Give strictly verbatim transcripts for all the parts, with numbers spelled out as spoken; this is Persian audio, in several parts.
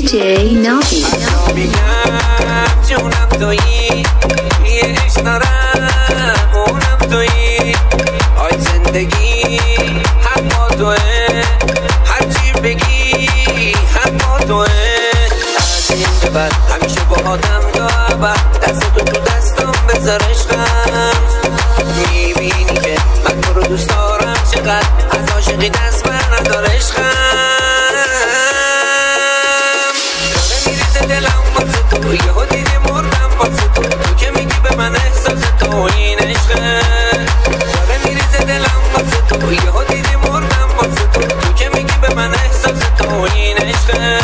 دی جی ناوی میگم جونم تویی، یه عشق دارم اونم تویی. آی زندگی حق با توه، هرچی بگی حق با توه. از این به بعد همیشه با آدم تا ابد، دستتو تو دستم بذار عشقم. میبینی که من تو رو دوست دارم چقدر، از عاشقی دست بر ندار عشقم. دلم واسه تو یهو دیدی مردم واسه تو، تو که میگی به من احساس تو این عشقه. داره میریزه دلم واسه تو یهو دیدی مردم واسه تو، تو که میگی به من احساس تو این عشقه.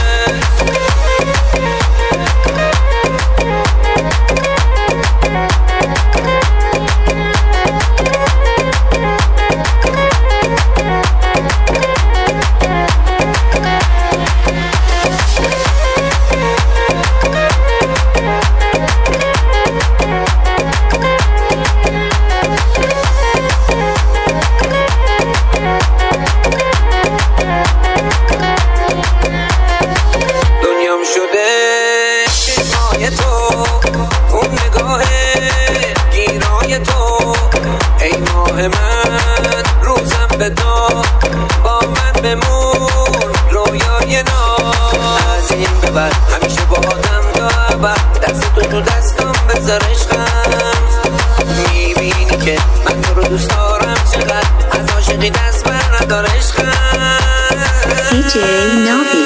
اون نگاه گیرای تو ای ماه من، روزم به داد با من بمون رویای نو. از این به بعد همیشه با آدم تا ابد، دست تو تو دستم بذار عشقم. میبینی که من تو رو دوست دارم چقدر، از عاشقی دست بر ندار عشقم. دی جی ناوی